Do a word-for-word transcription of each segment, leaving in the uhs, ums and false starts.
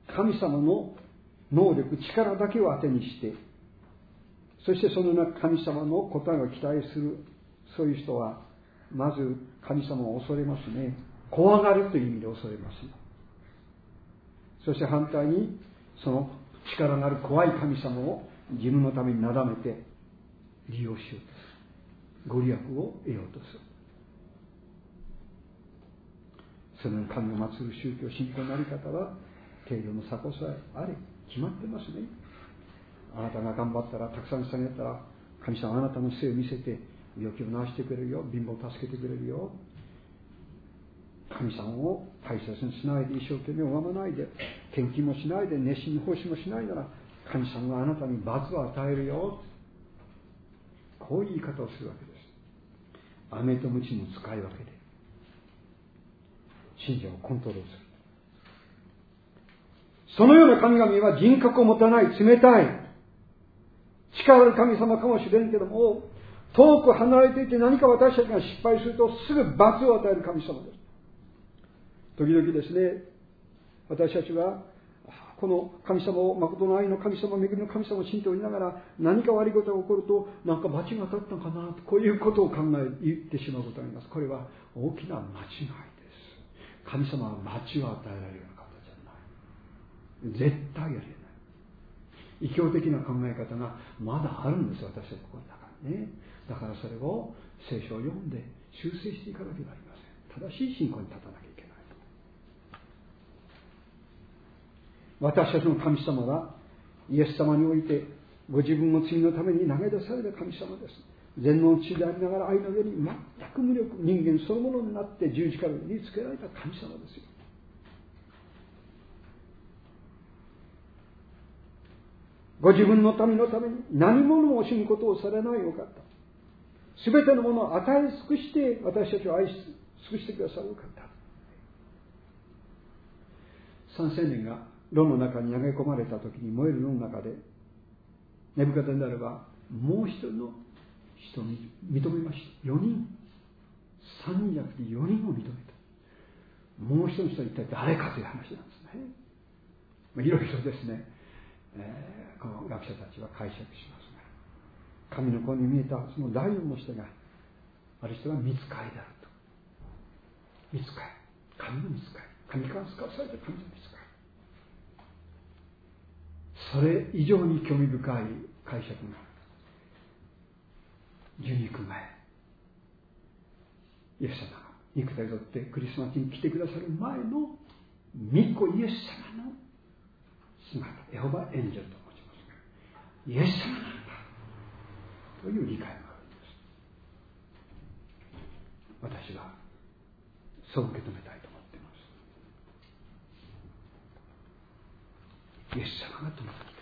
神様の能力、力だけを当てにして、そしてその神様の答えを期待する、そういう人はまず神様を恐れますね。怖がるという意味で恐れます。そして反対にその力のある怖い神様を自分のためになだめて利用しようとする。ご利益を得ようとする。その神を祀る宗教信仰のあり方は程度の差こそあれ決まってますね。あなたが頑張ったら、たくさん下げたら、神様あなたの背を見せて病気を治してくれるよ、貧乏を助けてくれるよ。神様を大切にしないで、一生懸命拝まないで、献金もしないで、熱心に奉仕もしないなら、神様があなたに罰を与えるよ。こういう言い方をするわけです。飴と鞭の使い分けで信者をコントロールする。そのような神々は人格を持たない、冷たい、力ある神様かもしれんけども、遠く離れていて何か私たちが失敗するとすぐ罰を与える神様です。時々ですね、私たちはこの神様を、誠の愛の神様、恵みの神様を信じておりながら、何か悪いことが起こると、なんか罰が当たったのかなと、こういうことを考え、言ってしまうことがあります。これは大きな間違いです。神様は罰を与えられるような方じゃない。絶対ありえない。異教的な考え方がまだあるんです、私はここの中にね。だからそれを聖書を読んで修正していかなければなりません。正しい信仰に立たなきゃいけない。私たちの神様はイエス様においてご自分の罪のために投げ出された神様です。全能の地でありながら愛の上に全く無力、人間そのものになって十字架につけられた神様ですよ。ご自分の民のために何者も惜しむことをされないお方、すべてのものを与え尽くして私たちを愛し尽くしてくださるお方。三青年が炉の中に投げ込まれた時に、燃える炉の中でネブカデネザルはもう一人の人を認めました。よにん、さんにんじゃなくてよにんを認めた。もう一人の人は一体誰かという話なんですね。まあ、いろいろですね、えー、この学者たちは解釈しますが、神の子に見えたその第四の人が、ある人が御使いであると。御使い、神の御使い、神から使わされた神の御使い。それ以上に興味深い解釈が受肉前、イエス様が肉体を取ってクリスマスに来てくださる前の御子イエス様の姿、エホバエンジェルと申しますが、イエス様なんだという理解があるんです。私はそう受け止めたいと思っています。イエス様が止まってきています。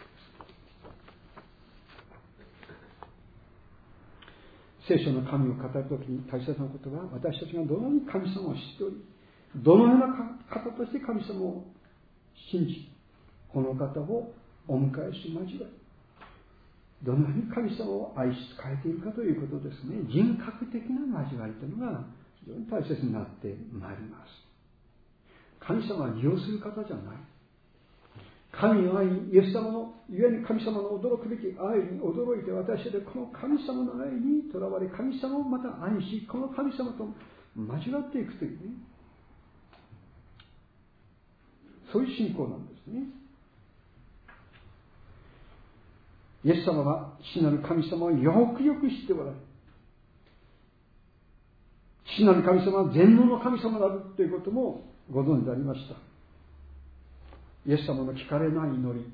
聖書の神を語るときに大切なことは、私たちがどのように神様を知っており、どのような方として神様を信じ、この方をお迎えし交わり、どのように神様を愛し仕えているかということですね。人格的な交わりというのが非常に大切になってまいります。神様は利用する方じゃない。神の愛に、イエス様のゆえに神様の驚くべき愛に驚いて、私たちはこの神様の愛にとらわれ、神様をまた愛し、この神様と交わっていくというね、そういう信仰なんですね。イエス様は父なる神様をよくよく知っておられる。父なる神様は全能の神様であるということもご存知でありました。イエス様の聞かれない祈り、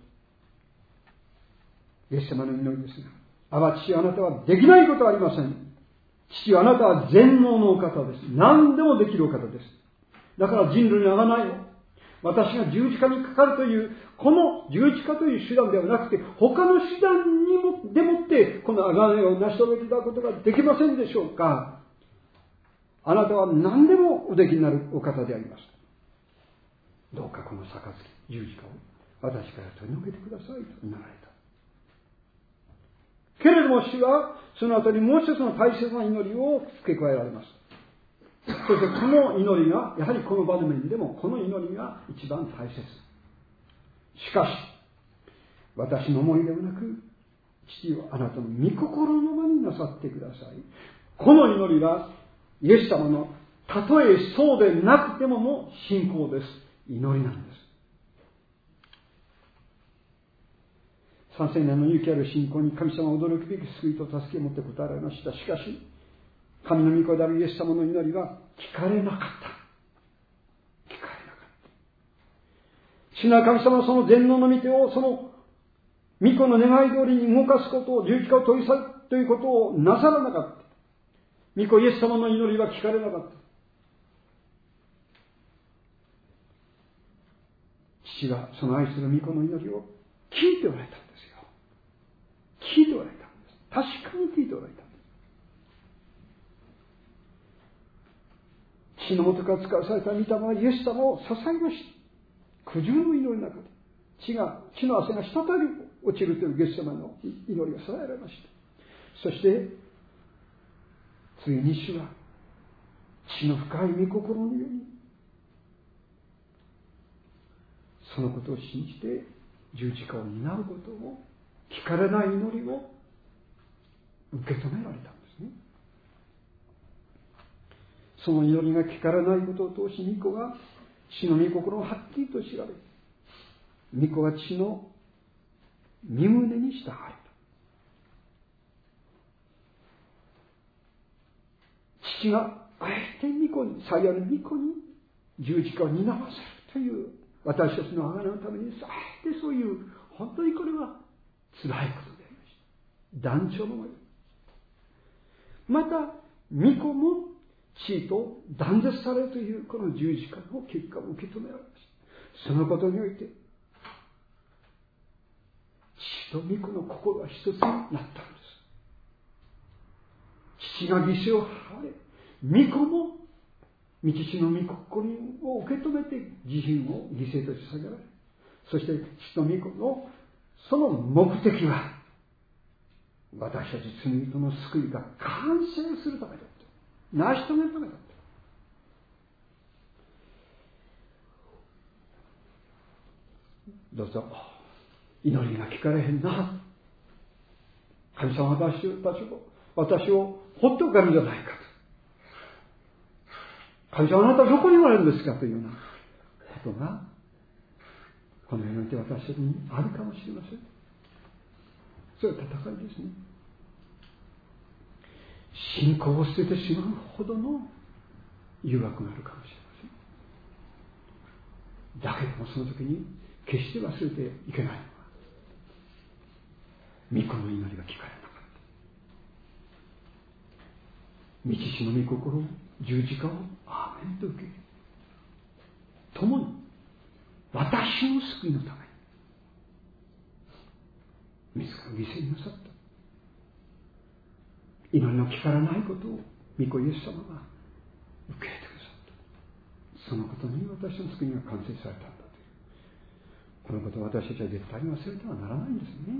イエス様の祈りですが、あば父、あなたはできないことはありません。父はあなたは全能のお方です。何でもできるお方です。だから人類にあがないの。私が十字架にかかるという、この十字架という手段ではなくて、他の手段にもでもって、このあがないを成し遂げていただくことができませんでしょうか。あなたは何でもおできになるお方であります。どうかこの杯、十字架を私から取り除けてくださいと祈られた。けれども主はその後にもう一つの大切な祈りを付け加えられます。そしてこの祈りが、やはりこの場面でもこの祈りが一番大切。 しかし、私の思いではなく、父よ、あなたの御心のまになさってください。この祈りは、イエス様のたとえそうでなくてもの信仰です。祈りなんです。三千年の勇気ある信仰に神様は驚くべき救いと助けを持って答えられました。しかし、神の御子であるイエス様の祈りは聞かれなかった。聞かれなかった。主なる神様はその全能の御手を、その御子の願い通りに動かすことを、十字架を取り去るということをなさらなかった。御子イエス様の祈りは聞かれなかった。父がその愛する御子の祈りを聞いておられたんですよ。聞いておられたんです。確かに聞いておられたんです。父の元から使わされた御霊はイエス様を支えました。苦渋の祈りの中で血が血の汗が滴り落ちるというイエス様の祈りが捧げられました。そしてついに主は血の深い御心のようにそのことを信じて十字架を担うことを、聞かれない祈りを受け止められたんですね。その祈りが聞かれないことを通し、御子が死の御心をはっきりと調べ、御子は血の身旨に従われた。父があえて御子に、最愛の御子に十字架を担わせるという私たちの贖いのために、あえてそういう、本当にこれは辛いことでありました。断腸の思い。また、御子も地位と断絶されるというこの十字架の結果を受け止められました。そのことにおいて、父と御子の心は一つになったのです。父が犠牲を払われ、御子も道父の御心を受け止めて自身を犠牲として捧げられる。そして父と御子のその目的は、私たち罪人の救いが完成するためだった。成し遂げるためだった。どうぞ、祈りが聞かれへんな。神様は私たちを、私をほっとく神じゃないかと。神様、あなたはどこにおられるんですかというようなことが、この世において私たちにあるかもしれません。それは戦いですね。信仰を捨ててしまうほどの誘惑があるかもしれません。だけどもその時に決して忘れていけないのは、御子の祈りが聞かれなかった。道父の御心を、十字架をアーメンと受け、共に私の救いのために自ら犠牲になさった。祈りの聞かれないことを御子イエス様が受け入れてくださった。そのことに私の救いが完成されたんだという、このことを私たちは絶対に忘れてはならないんですね。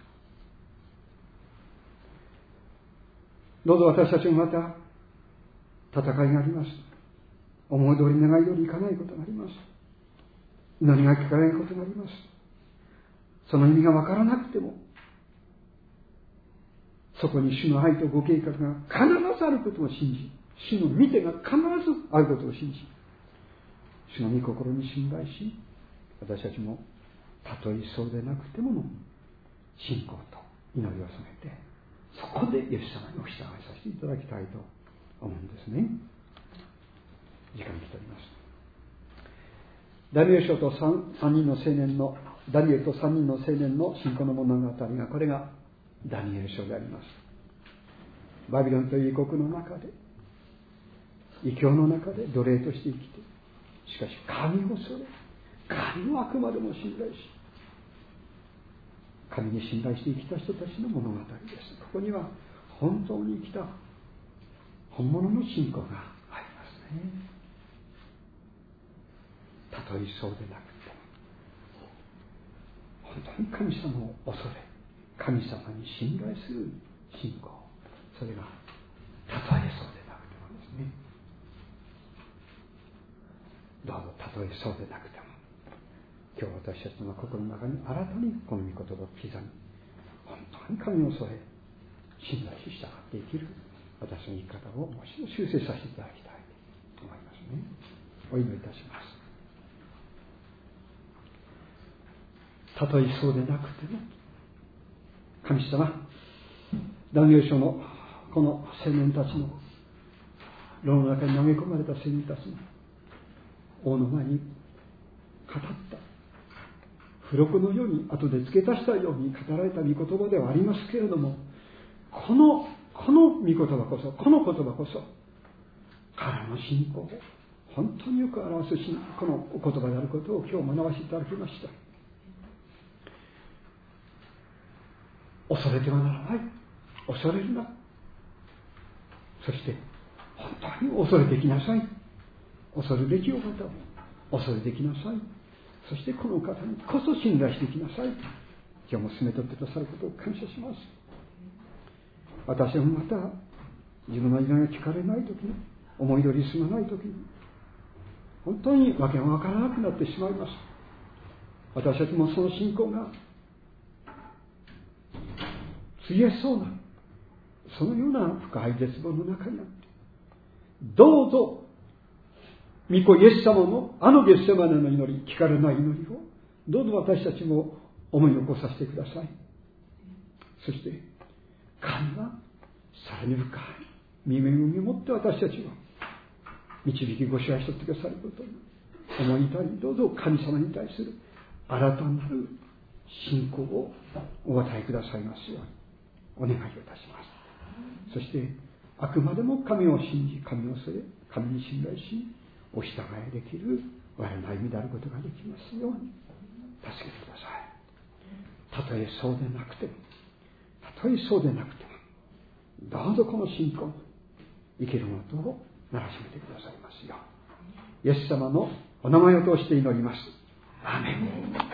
どうぞ私たちもまた戦いがあります。思い通り願い通りいかないことがあります。祈りが聞かれないことがあります。その意味がわからなくても、そこに主の愛とご計画が必ずあることを信じ、主の御手が必ずあることを信じ、主の御心に信頼し、私たちもたとえそうでなくてもの信仰と祈りを捧げて、そこでイエス様にお従いさせていただきたいと思うんですね。時間に来ております。ダニエル書と 3, 3人の青年のダニエルとさんにんの青年の信仰の物語が、これがダニエル書であります。バビロンという異国の中で、異教の中で奴隷として生きて、しかし神を恐れ、神をあくまでも信頼し、神に信頼して生きた人たちの物語です。ここには本当に生きた本物の信仰がありますね。たとえそうでなくても、本当に神様を恐れ、神様に信頼する信仰、それがたとえそうでなくてもですね、どうぞたとえそうでなくても、 今日私たちの心の中に新たにこの御言葉を刻み、本当に神を恐れ信頼し従って生きる私の生き方をもう一度修正させていただきたいと思いますね。お祈りいたします。たとえそうでなくても、神様、ダニエル書のこの青年たちの牢の中に投げ込まれた青年たちの王の前に語った付録のように後で付け足したように語られた御言葉ではありますけれども、このこの御言葉こそ、この言葉こそ彼の信仰を本当によく表すこのお言葉であることを今日学ばせていただきました。恐れてはならない、恐れるな、そして本当に恐れてきなさい、恐るべきお方を恐れてきなさい、そしてこの方にこそ信頼してきなさい。今日も進めとってくださることを感謝します。私もまた自分の祈りが聞かれないときに、思い通りに進まないときに、本当に訳が分からなくなってしまいます。私たちもその信仰がついえそうな、そのような深い絶望の中にあって、どうぞ御子イエス様のあのゲッセマネの祈り、聞かれない祈りをどうぞ私たちも思い起こさせてください。そして神はさらに深い恵みを持って私たちを導きご支配してくださることを思いたり、どうぞ神様に対する新たなる信仰をお与えくださいますようにお願いをいたします。そしてあくまでも神を信じ、神を恐れ、神に信頼し、お従いできる我々の歩みであることができますように助けてください。たとえそうでなくても、たとえそうでなくても、どうぞこの信仰、生きるもとをならしめてくださいますよう、イエス様のお名前を通して祈ります。アーメン。